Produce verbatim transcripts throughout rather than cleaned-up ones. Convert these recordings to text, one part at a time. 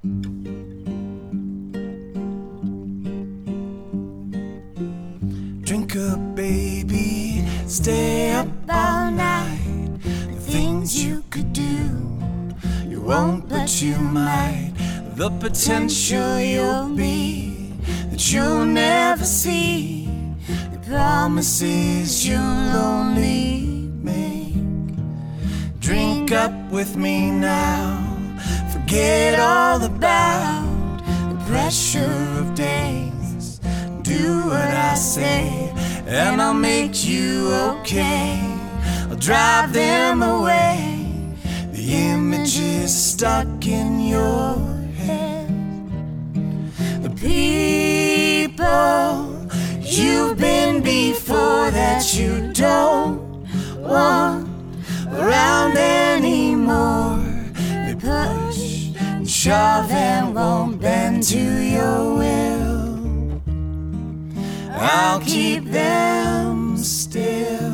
Drink up, baby, stay up all night. The things you could do, you won't but you might. The potential you'll be, that you'll never see. The promises you'll only make. Drink up with me now, forget all about the pressure of days. Do what I say, and I'll make you okay. I'll drive them away, the images stuck in your head. The people you've been before that you don't want around anymore. They push and shove and won't bend to your will. I'll keep them still.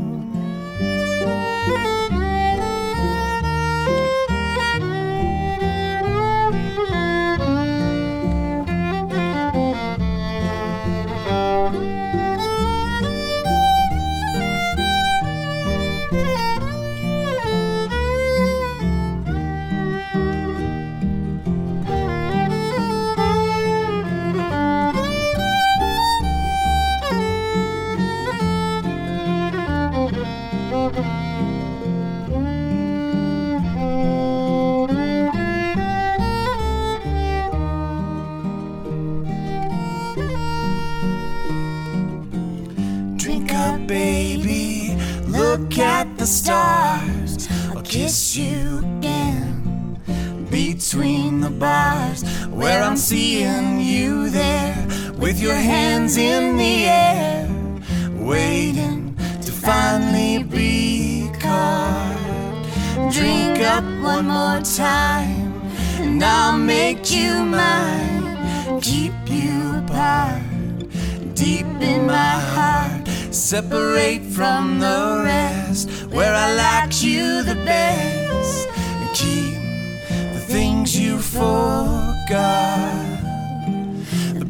Baby, look at the stars. I'll kiss you again between the bars, where I'm seeing you there with your hands in the air, waiting to finally be caught. Drink up one more time, and I'll make you mine. Keep you apart, deep in my heart. Separate from the rest, where I like you the best, and keep the things you forgot. The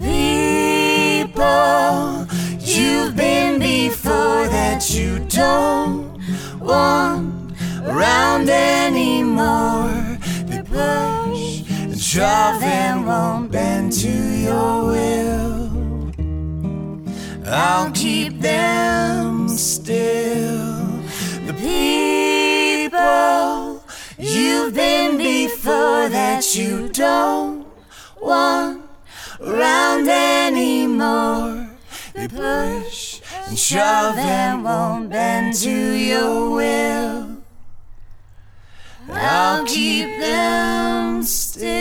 people you've been before that you don't want around anymore. They push and shove and won't bend to your will. I'll keep them still. The people you've been before that you don't want around anymore. They push and shove and won't bend to your will. I'll keep them still.